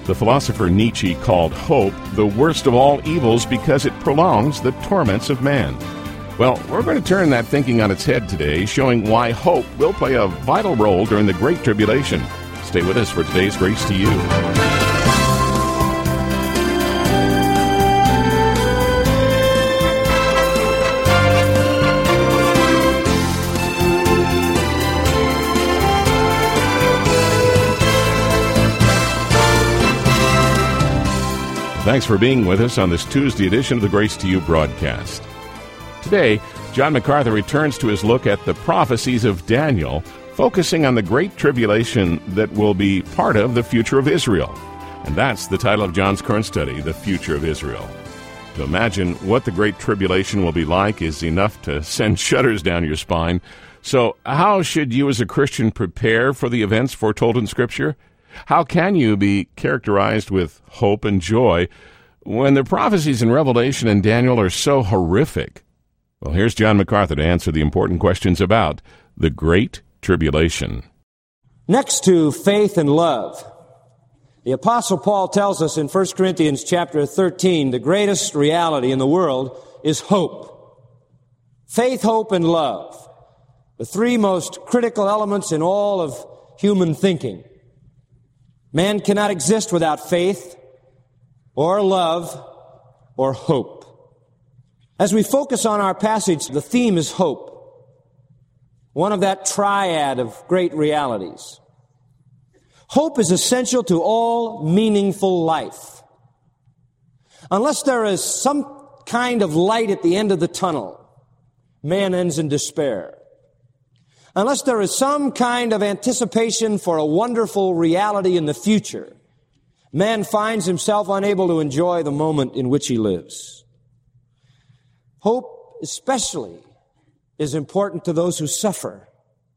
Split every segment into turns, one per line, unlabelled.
The philosopher Nietzsche called hope the worst of all evils because it prolongs the torments of man. Well, we're going to turn that thinking on its head today, showing why hope will play a vital role during the Great Tribulation. Stay with us for today's Grace to You. Thanks for being with us on this Tuesday edition of the Grace to You broadcast. Today, John MacArthur returns to his look at the prophecies of Daniel, focusing on the Great Tribulation that will be part of the future of Israel. And that's the title of John's current study, The Future of Israel. To imagine what the Great Tribulation will be like is enough to send shudders down your spine. So how should you as a Christian prepare for the events foretold in Scripture? How can you be characterized with hope and joy when the prophecies in Revelation and Daniel are so horrific? Well, here's John MacArthur to answer the important questions about the Great Tribulation.
Next to faith and love, the Apostle Paul tells us in 1 Corinthians chapter 13, the greatest reality in the world is hope. Faith, hope, and love, the three most critical elements in all of human thinking. Man cannot exist without faith or love or hope. As we focus on our passage, the theme is hope, one of that triad of great realities. Hope is essential to all meaningful life. Unless there is some kind of light at the end of the tunnel, man ends in despair. Unless there is some kind of anticipation for a wonderful reality in the future, man finds himself unable to enjoy the moment in which he lives. Hope especially is important to those who suffer.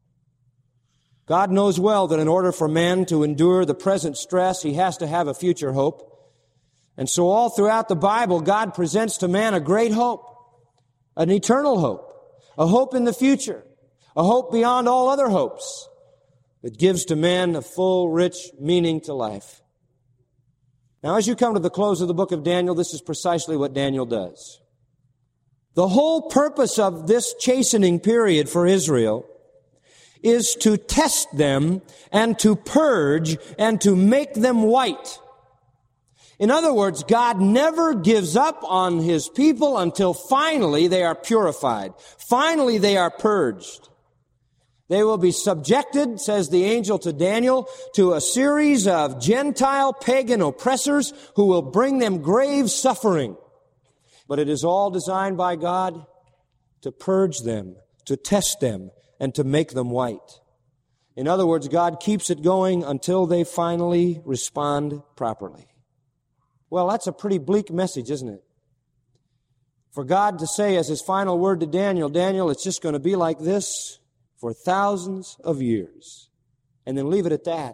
God knows well that in order for man to endure the present stress, he has to have a future hope. And so all throughout the Bible, God presents to man a great hope, an eternal hope, a hope in the future, a hope beyond all other hopes that gives to man a full, rich meaning to life. Now, as you come to the close of the book of Daniel, this is precisely what Daniel does. The whole purpose of this chastening period for Israel is to test them and to purge and to make them white. In other words, God never gives up on His people until finally they are purified. Finally they are purged. They will be subjected, says the angel to Daniel, to a series of Gentile pagan oppressors who will bring them grave suffering. But it is all designed by God to purge them, to test them, and to make them white. In other words, God keeps it going until they finally respond properly. Well, that's a pretty bleak message, isn't it? For God to say as His final word to Daniel, Daniel, it's just going to be like this for thousands of years, and then leave it at that,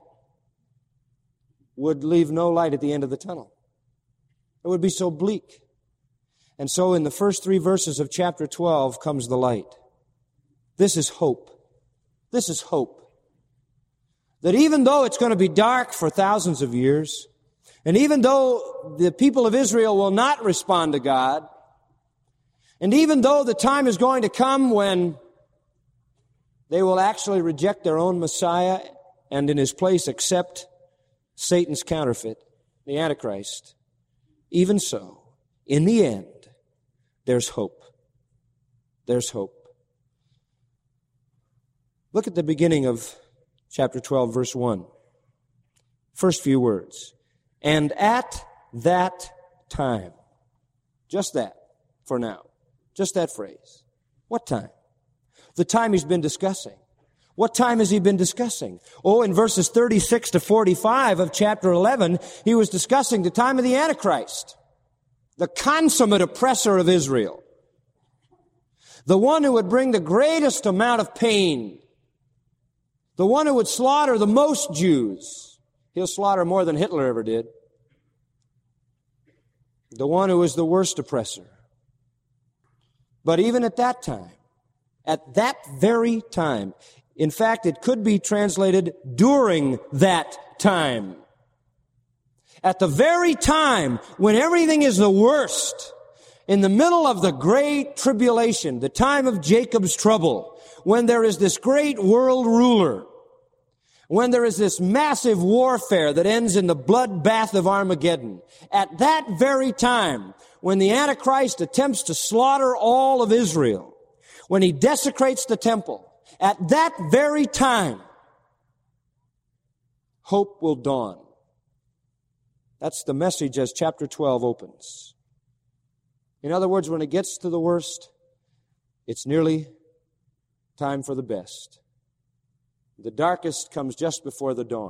would leave no light at the end of the tunnel. It would be so bleak. And so in the first 3 verses of chapter 12 comes the light. This is hope. This is hope. That even though it's going to be dark for thousands of years, and even though the people of Israel will not respond to God, and even though the time is going to come when they will actually reject their own Messiah and in His place accept Satan's counterfeit, the Antichrist, even so, in the end, there's hope. There's hope. Look at the beginning of chapter 12, verse 1. First few words. And at that time. Just that for now. Just that phrase. What time? The time He's been discussing. What time has He been discussing? Oh, in verses 36 to 45 of chapter 11, He was discussing the time of the Antichrist, the consummate oppressor of Israel, the one who would bring the greatest amount of pain, the one who would slaughter the most Jews. He'll slaughter more than Hitler ever did. The one who is the worst oppressor. But even at that time, at that very time, in fact, it could be translated during that time. at the very time when everything is the worst, in the middle of the great tribulation, the time of Jacob's trouble, when there is this great world ruler, when there is this massive warfare that ends in the bloodbath of Armageddon, at that very time, when the Antichrist attempts to slaughter all of Israel, when he desecrates the temple, at that very time, hope will dawn. That's the message as chapter 12 opens. In other words, when it gets to the worst, it's nearly time for the best. The darkest comes just before the dawn.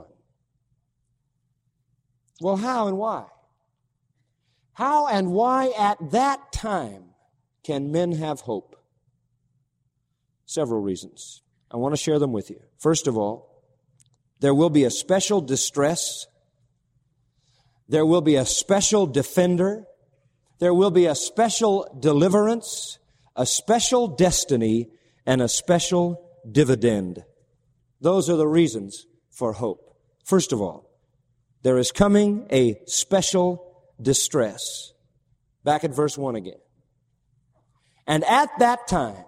Well, how and why? How and why at that time can men have hope? Several reasons. I want to share them with you. First of all, there will be a special distress. There will be a special defender. There will be a special deliverance, a special destiny, and a special dividend. Those are the reasons for hope. First of all, there is coming a special distress. Back at verse 1 again. And at that time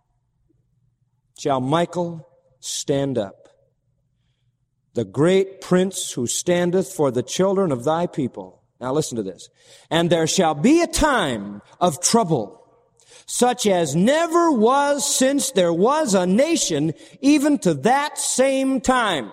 shall Michael stand up, the great prince who standeth for the children of thy people. Now listen to this. And there shall be a time of trouble, such as never was since there was a nation, even to that same time.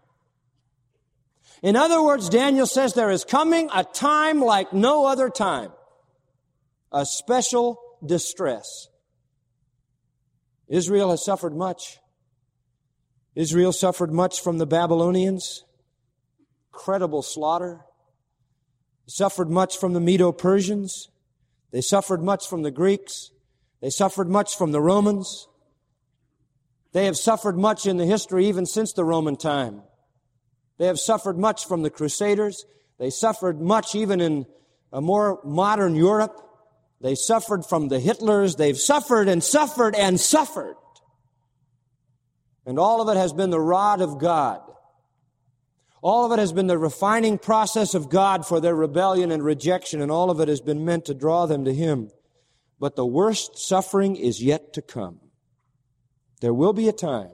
In other words, Daniel says there is coming a time like no other time. A special distress. Israel has suffered much. Israel suffered much from the Babylonians. Incredible slaughter. Suffered much from the Medo-Persians. They suffered much from the Greeks. They suffered much from the Romans. They have suffered much in the history even since the Roman time. They have suffered much from the Crusaders. They suffered much even in a more modern Europe. They suffered from the Hitlers. They've suffered and suffered and suffered. And all of it has been the rod of God. All of it has been the refining process of God for their rebellion and rejection, and all of it has been meant to draw them to Him. But the worst suffering is yet to come. There will be a time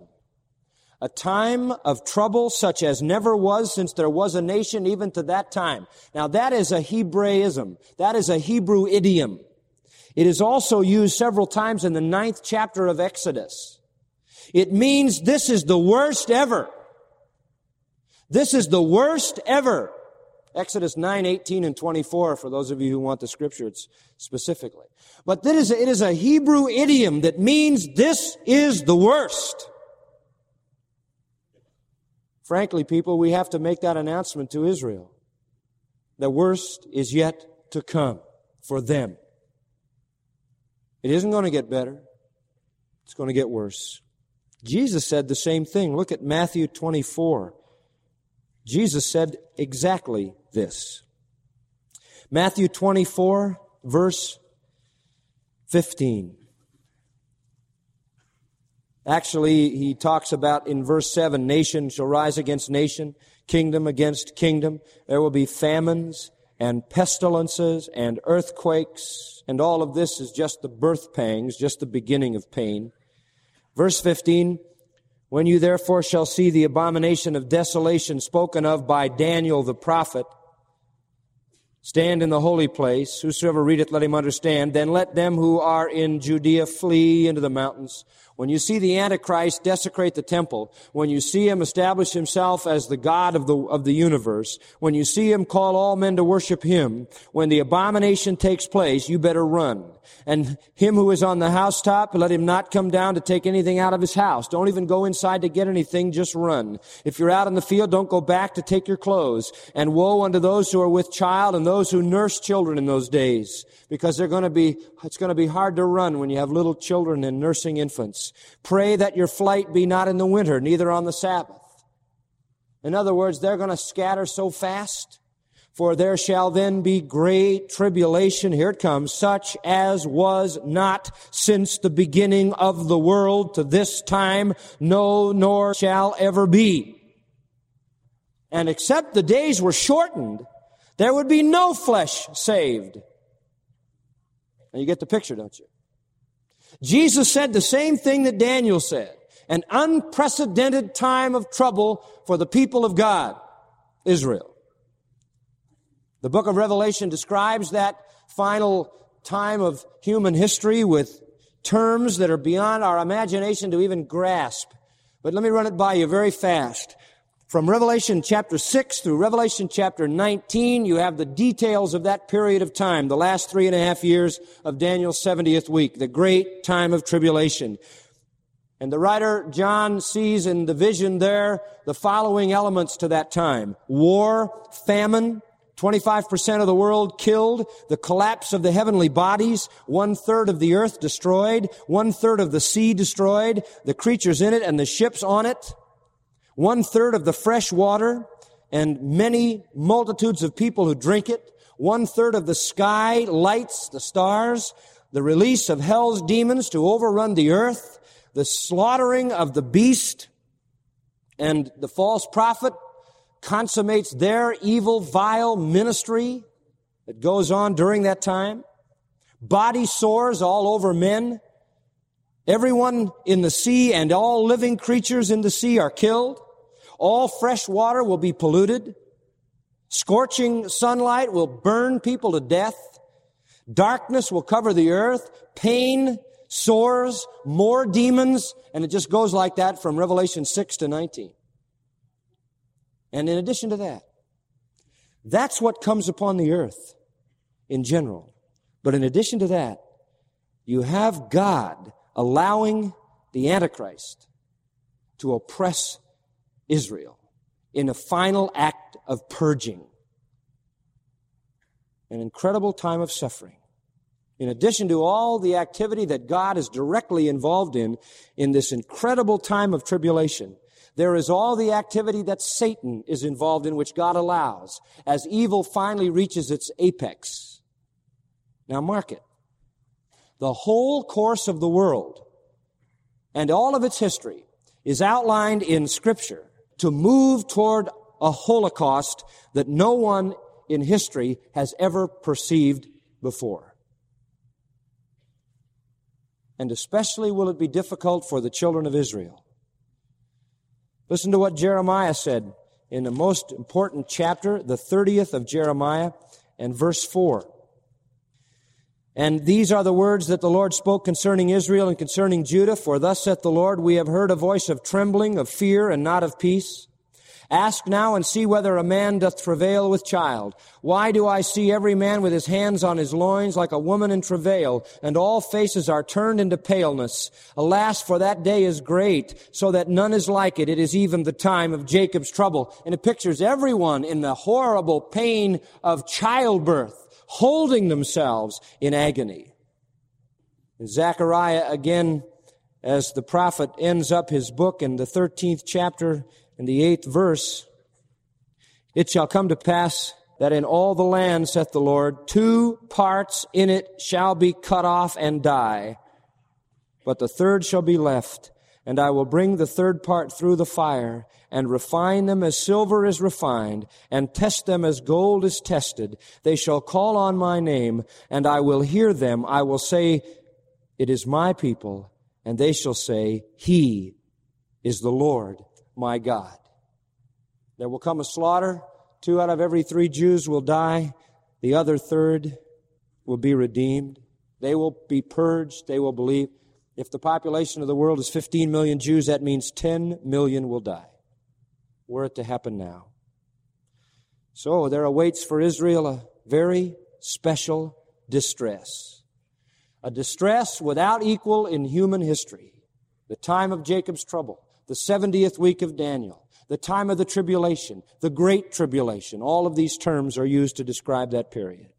of trouble such as never was since there was a nation even to that time. Now that is a Hebraism. That is a Hebrew idiom. It is also used several times in the 9th chapter of Exodus. It means this is the worst ever. This is the worst ever. Exodus 9, 18, and 24, for those of you who want the scriptures specifically. But it is a Hebrew idiom that means this is the worst. Frankly, people, we have to make that announcement to Israel. The worst is yet to come for them. It isn't going to get better. It's going to get worse. Jesus said the same thing. Look at Matthew 24. Jesus said exactly this. Matthew 24, verse 15. Actually, he talks about in verse 7, nation shall rise against nation, kingdom against kingdom. There will be famines and pestilences and earthquakes, and all of this is just the birth pangs, just the beginning of pain. Verse 15, when you therefore shall see the abomination of desolation spoken of by Daniel the prophet, stand in the holy place, whosoever readeth, let him understand. Then let them who are in Judea flee into the mountains. When you see the Antichrist desecrate the temple, when you see him establish himself as the God of the universe, when you see him call all men to worship him, when the abomination takes place, you better run. And him who is on the housetop, let him not come down to take anything out of his house. Don't even go inside to get anything, just run. If you're out in the field, don't go back to take your clothes. And woe unto those who are with child and those who nurse children in those days, because it's going to be hard to run when you have little children and nursing infants. Pray that your flight be not in the winter, neither on the Sabbath. In other words, they're going to scatter so fast. For there shall then be great tribulation, here it comes, such as was not since the beginning of the world to this time, no, nor shall ever be. And except the days were shortened, There would be no flesh saved. Now you get the picture, don't you? Jesus said the same thing that Daniel said. An unprecedented time of trouble for the people of God, Israel. The book of Revelation describes that final time of human history with terms that are beyond our imagination to even grasp. But let me run it by you very fast. From Revelation chapter 6 through Revelation chapter 19, you have the details of that period of time, the last 3.5 years of Daniel's 70th week, the great time of tribulation. And the writer John sees in the vision there the following elements to that time. War, famine, 25% of the world killed, the collapse of the heavenly bodies, 1/3 of the earth destroyed, 1/3 of the sea destroyed, the creatures in it and the ships on it, 1/3 of the fresh water, and many multitudes of people who drink it, 1/3 of the sky lights, the stars, the release of hell's demons to overrun the earth, the slaughtering of the beast, and the false prophet consummates their evil, vile ministry that goes on during that time. Body sores all over men. Everyone in the sea and all living creatures in the sea are killed. All fresh water will be polluted. Scorching sunlight will burn people to death. Darkness will cover the earth. Pain, sores, more demons, and it just goes like that from Revelation 6 to 19. And in addition to that, that's what comes upon the earth in general. But in addition to that, you have God allowing the Antichrist to oppress Israel in a final act of purging. An incredible time of suffering. In addition to all the activity that God is directly involved in this incredible time of tribulation, there is all the activity that Satan is involved in, which God allows, as evil finally reaches its apex. Now mark it. The whole course of the world and all of its history is outlined in Scripture to move toward a Holocaust that no one in history has ever perceived before. And especially will it be difficult for the children of Israel. Listen to what Jeremiah said in the most important chapter, the 30th of Jeremiah, and verse 4. And these are the words that the Lord spoke concerning Israel and concerning Judah. For thus saith the Lord, we have heard a voice of trembling, of fear, and not of peace. Ask now and see whether a man doth travail with child. Why do I see every man with his hands on his loins like a woman in travail, and all faces are turned into paleness? Alas, for that day is great, so that none is like it. It is even the time of Jacob's trouble. And it pictures everyone in the horrible pain of childbirth, holding themselves in agony. And Zechariah, again, as the prophet ends up his book in the 13th chapter, in the 8th verse, it shall come to pass that in all the land, saith the Lord, 2 parts in it shall be cut off and die, but the third shall be left, and I will bring the third part through the fire, and refine them as silver is refined, and test them as gold is tested. They shall call on my name, and I will hear them. I will say, it is my people, and they shall say, He is the Lord my God. There will come a slaughter. 2 out of every 3 Jews will die. The other third will be redeemed. They will be purged. They will believe. If the population of the world is 15 million Jews, that means 10 million will die. Were it to happen now. So there awaits for Israel a very special distress. A distress without equal in human history. The time of Jacob's trouble. The 70th week of Daniel, the time of the tribulation, the great tribulation. All of these terms are used to describe that period.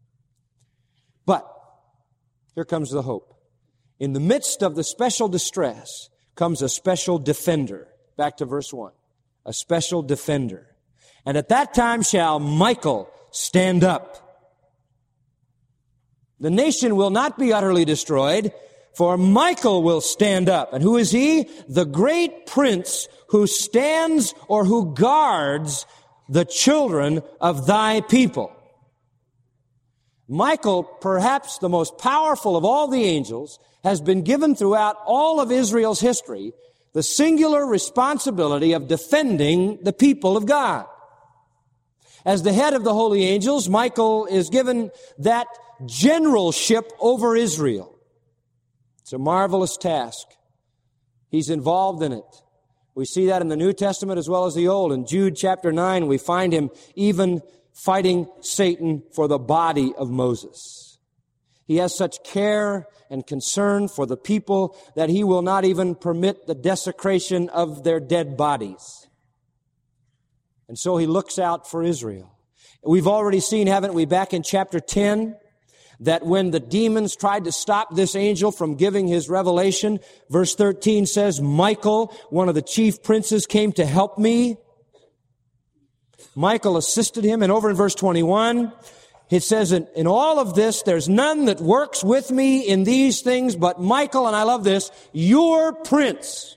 But here comes the hope. In the midst of the special distress comes a special defender. Back to verse 1. A special defender. And at that time shall Michael stand up. The nation will not be utterly destroyed, for Michael will stand up. And who is he? The great prince who stands or who guards the children of thy people. Michael, perhaps the most powerful of all the angels, has been given throughout all of Israel's history the singular responsibility of defending the people of God. As the head of the holy angels, Michael is given that generalship over Israel. It's a marvelous task. He's involved in it. We see that in the New Testament as well as the Old. In Jude chapter 9, we find him even fighting Satan for the body of Moses. He has such care and concern for the people that he will not even permit the desecration of their dead bodies. And so he looks out for Israel. We've already seen, haven't we, back in chapter 10, that when the demons tried to stop this angel from giving his revelation, verse 13 says, Michael, one of the chief princes, came to help me. Michael assisted him. And over in verse 21, it says, in all of this, there's none that works with me in these things but Michael, and I love this, your prince.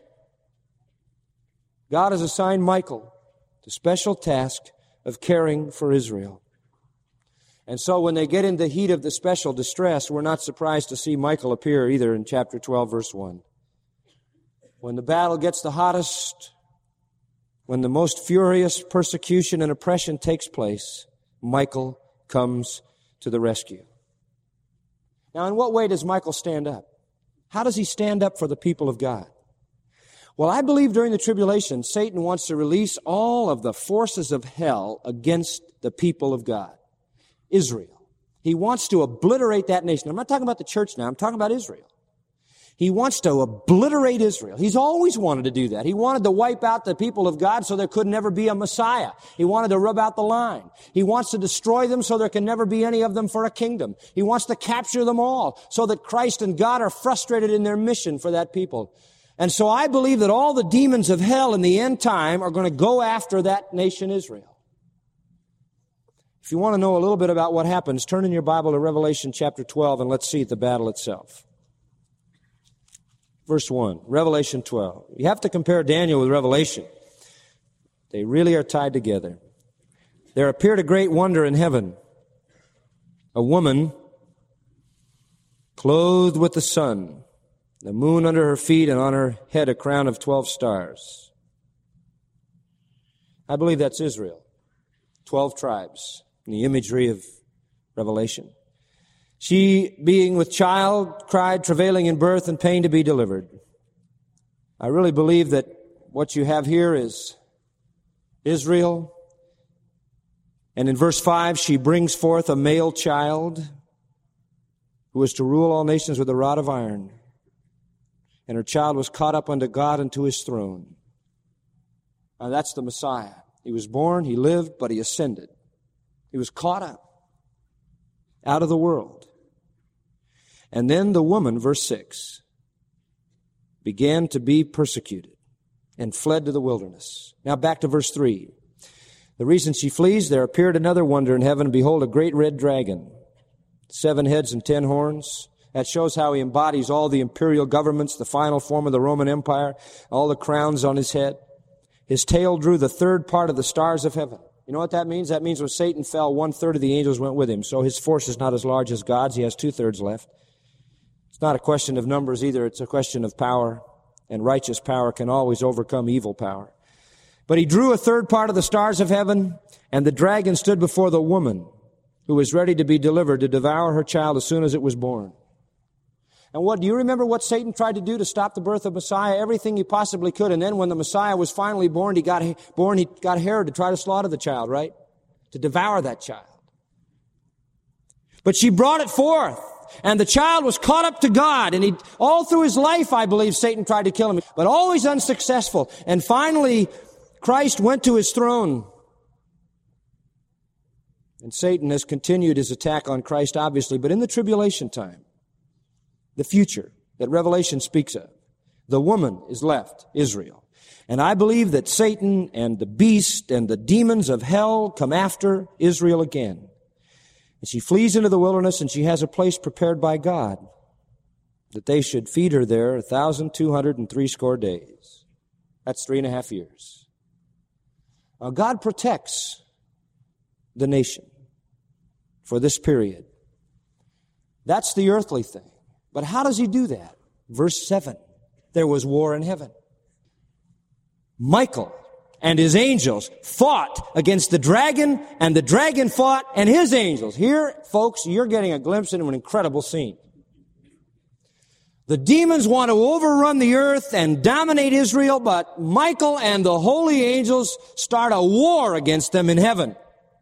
God has assigned Michael the special task of caring for Israel. And so when they get in the heat of the special distress, we're not surprised to see Michael appear either in chapter 12, verse 1. When the battle gets the hottest, when the most furious persecution and oppression takes place, Michael comes to the rescue. Now, in what way does Michael stand up? How does he stand up for the people of God? Well, I believe during the tribulation, Satan wants to release all of the forces of hell against the people of God. Israel. He wants to obliterate that nation. I'm not talking about the church now. I'm talking about Israel. He wants to obliterate Israel. He's always wanted to do that. He wanted to wipe out the people of God so there could never be a Messiah. He wanted to rub out the line. He wants to destroy them so there can never be any of them for a kingdom. He wants to capture them all so that Christ and God are frustrated in their mission for that people. And so I believe that all the demons of hell in the end time are going to go after that nation Israel. If you want to know a little bit about what happens, turn in your Bible to Revelation chapter 12 and let's see the battle itself. Verse 1, Revelation 12. You have to compare Daniel with Revelation. They really are tied together. There appeared a great wonder in heaven. A woman clothed with the sun, the moon under her feet, and on her head a crown of 12 stars. I believe that's Israel. 12 tribes. In the imagery of Revelation. She, being with child, cried, travailing in birth and pain to be delivered. I really believe that what you have here is Israel. And in verse 5, she brings forth a male child who is to rule all nations with a rod of iron. And her child was caught up unto God and to his throne. Now that's the Messiah. He was born, he lived, but he ascended. He was caught up out of the world. And then the woman, verse 6, began to be persecuted and fled to the wilderness. Now back to verse 3. The reason she flees, there appeared another wonder in heaven, and behold, a great red dragon, 7 heads and 10 horns. That shows how he embodies all the imperial governments, the final form of the Roman Empire, all the crowns on his head. His tail drew the third part of the stars of heaven. You know what that means? That means when Satan fell, 1/3 of the angels went with him. So his force is not as large as God's. He has 2/3 left. It's not a question of numbers either. It's a question of power. And righteous power can always overcome evil power. But he drew a third part of the stars of heaven, and the dragon stood before the woman who was ready to be delivered to devour her child as soon as it was born. And do you remember what Satan tried to do to stop the birth of Messiah? Everything he possibly could. And then when the Messiah was finally born, he got Herod to try to slaughter the child, right? To devour that child. But she brought it forth, and the child was caught up to God. And all through his life, I believe, Satan tried to kill him, but always unsuccessful. And finally, Christ went to his throne. And Satan has continued his attack on Christ, obviously, but in the tribulation time, the future that Revelation speaks of, the woman is left, Israel. And I believe that Satan and the beast and the demons of hell come after Israel again. And she flees into the wilderness, and she has a place prepared by God that they should feed her there 1,260 days. That's 3.5 years. God protects the nation for this period. That's the earthly thing. But how does he do that? Verse 7, there was war in heaven. Michael and his angels fought against the dragon, and the dragon fought and his angels. Here, folks, you're getting a glimpse into an incredible scene. The demons want to overrun the earth and dominate Israel, but Michael and the holy angels start a war against them in heaven.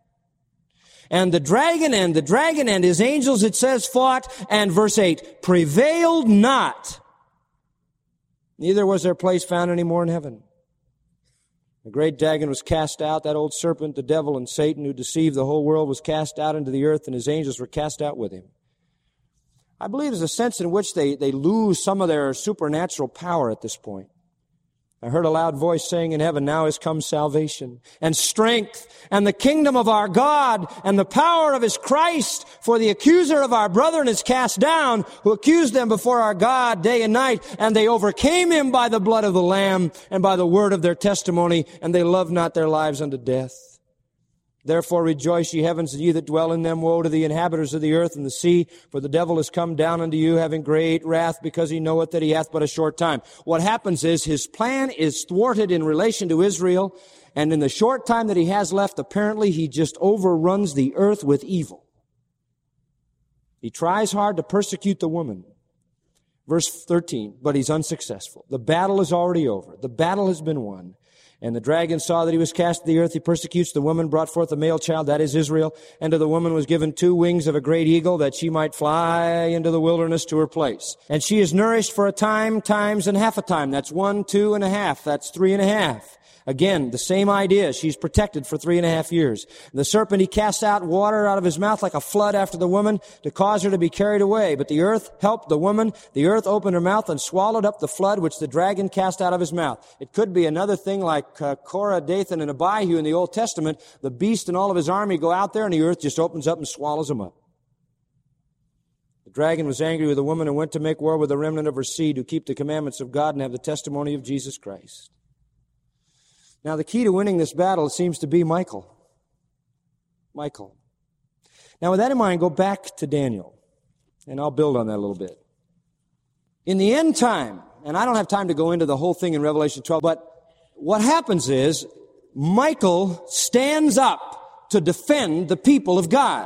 And the dragon and his angels, it says, fought, and verse 8, prevailed not. Neither was their place found any more in heaven. The great dragon was cast out, that old serpent, the devil and Satan who deceived the whole world was cast out into the earth, and his angels were cast out with him. I believe there's a sense in which they lose some of their supernatural power at this point. I heard a loud voice saying in heaven, now has come salvation and strength and the kingdom of our God and the power of his Christ, for the accuser of our brethren is cast down, who accused them before our God day and night, and they overcame him by the blood of the Lamb and by the word of their testimony, and they loved not their lives unto death. Therefore rejoice, ye heavens, and ye that dwell in them. Woe to the inhabitants of the earth and the sea, for the devil is come down unto you, having great wrath, because he knoweth that he hath but a short time. What happens is his plan is thwarted in relation to Israel, and in the short time that he has left, apparently he just overruns the earth with evil. He tries hard to persecute the woman. Verse 13, but he's unsuccessful. The battle is already over. The battle has been won. And the dragon saw that he was cast to the earth. He persecutes the woman, brought forth a male child, that is Israel. And to the woman was given 2 wings of a great eagle, that she might fly into the wilderness to her place. And she is nourished for a time, times, and half a time. That's 1, 2 and a half. That's 3 and a half. Again, the same idea. She's protected for 3.5 years. The serpent, he casts out water out of his mouth like a flood after the woman to cause her to be carried away. But the earth helped the woman. The earth opened her mouth and swallowed up the flood which the dragon cast out of his mouth. It could be another thing like Korah, Dathan, and Abihu in the Old Testament. The beast and all of his army go out there, and the earth just opens up and swallows them up. The dragon was angry with the woman and went to make war with the remnant of her seed who keep the commandments of God and have the testimony of Jesus Christ. Now, the key to winning this battle seems to be Michael. Michael. Now, with that in mind, go back to Daniel, and I'll build on that a little bit. In the end time, and I don't have time to go into the whole thing in Revelation 12, but what happens is Michael stands up to defend the people of God.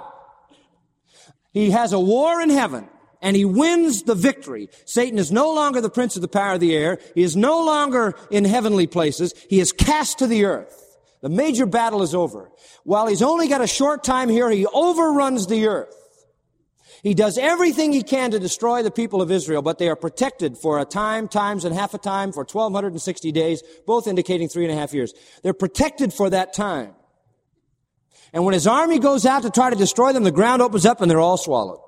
He has a war in heaven. And he wins the victory. Satan is no longer the prince of the power of the air. He is no longer in heavenly places. He is cast to the earth. The major battle is over. While he's only got a short time here, he overruns the earth. He does everything he can to destroy the people of Israel, but they are protected for a time, times, and half a time for 1,260 days, both indicating 3.5 years. They're protected for that time. And when his army goes out to try to destroy them, the ground opens up and they're all swallowed.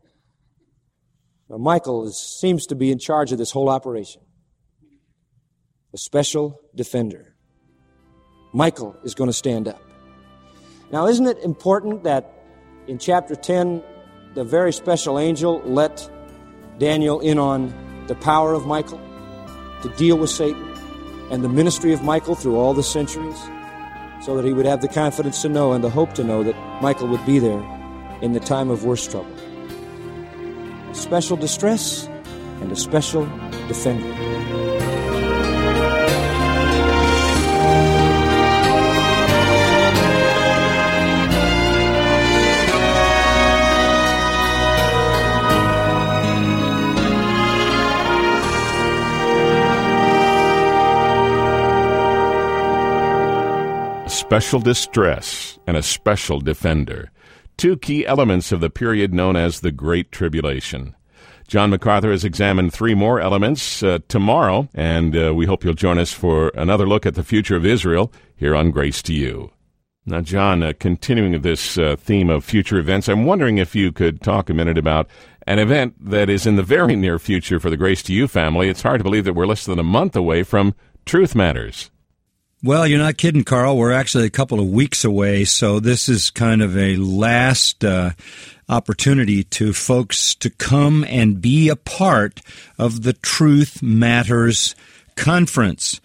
Michael seems to be in charge of this whole operation. A special defender. Michael is going to stand up. Now, isn't it important that in chapter 10, the very special angel let Daniel in on the power of Michael to deal with Satan and the ministry of Michael through all the centuries, so that he would have the confidence to know and the hope to know that Michael would be there in the time of worst trouble. Special distress and a special defender.
Special distress and a special defender. 2 key elements of the period known as the Great Tribulation. John MacArthur has examined 3 more elements tomorrow, and we hope you'll join us for another look at the future of Israel here on Grace to You. Now, John, continuing this theme of future events, I'm wondering if you could talk a minute about an event that is in the very near future for the Grace to You family. It's hard to believe that we're less than a month away from Truth Matters.
Well, you're not kidding, Carl. We're actually a couple of weeks away, so this is kind of a last opportunity to folks to come and be a part of the Truth Matters conference.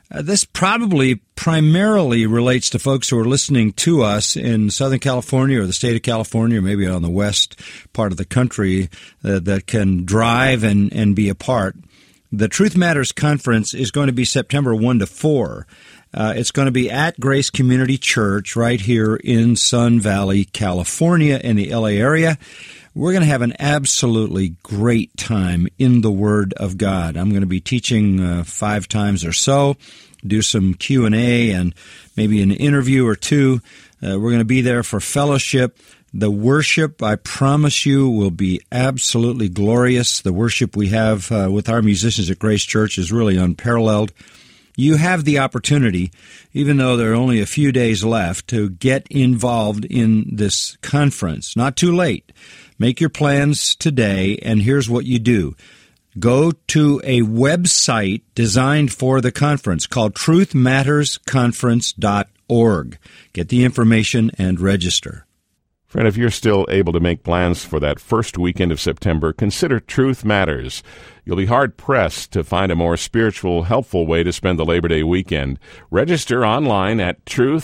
This probably primarily relates to folks who are listening to us in Southern California or the state of California, or maybe on the west part of the country that can drive and be a part. The Truth Matters Conference is going to be September 1 to 4. It's going to be at Grace Community Church right here in Sun Valley, California, in the LA area. We're going to have an absolutely great time in the Word of God. I'm going to be teaching 5 times or so, do some Q&A and maybe an interview or two. We're going to be there for fellowship. The worship, I promise you, will be absolutely glorious. The worship we have with our musicians at Grace Church is really unparalleled. You have the opportunity, even though there are only a few days left, to get involved in this conference. Not too late. Make your plans today, and here's what you do. Go to a website designed for the conference called truthmattersconference.org. Get the information and register.
Friend, if you're still able to make plans for that first weekend of September, consider Truth Matters. You'll be hard-pressed to find a more spiritual, helpful way to spend the Labor Day weekend. Register online at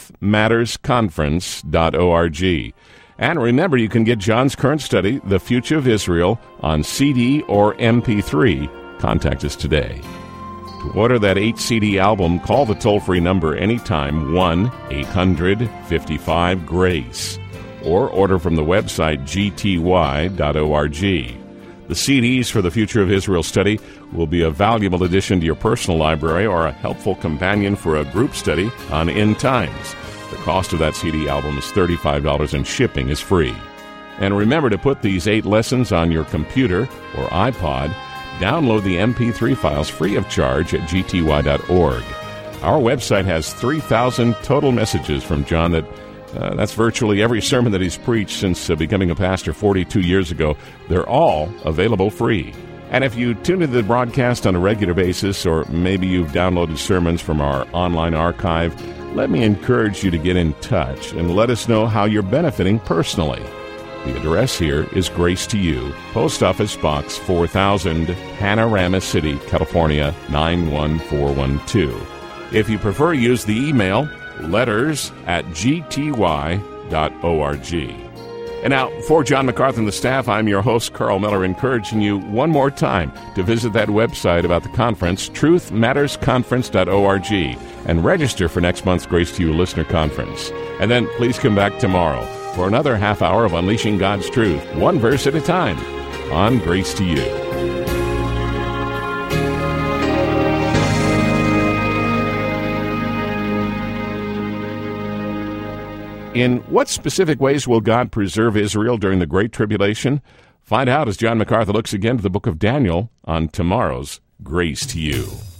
truthmattersconference.org. And remember, you can get John's current study, The Future of Israel, on CD or MP3. Contact us today. To order that 8-CD album, call the toll-free number anytime, 1-800-55-GRACE, or order from the website gty.org. The CDs for the Future of Israel study will be a valuable addition to your personal library or a helpful companion for a group study on end times. The cost of that CD album is $35 and shipping is free. And remember to put these 8 lessons on your computer or iPod. Download the MP3 files free of charge at gty.org. Our website has 3,000 total messages from John that's virtually every sermon that he's preached since becoming a pastor 42 years ago. They're all available free. And if you tune into the broadcast on a regular basis, or maybe you've downloaded sermons from our online archive, let me encourage you to get in touch and let us know how you're benefiting personally. The address here is Grace to You, Post Office Box 4000, Panorama City, California, 91412. If you prefer, use the email letters@gty.org. And now, for John MacArthur and the staff, I'm your host, Carl Miller, encouraging you one more time to visit that website about the conference, truthmattersconference.org, and register for next month's Grace to You Listener Conference. And then please come back tomorrow for another half hour of Unleashing God's Truth, one verse at a time, on Grace to You. In what specific ways will God preserve Israel during the Great Tribulation? Find out as John MacArthur looks again to the book of Daniel on tomorrow's Grace to You.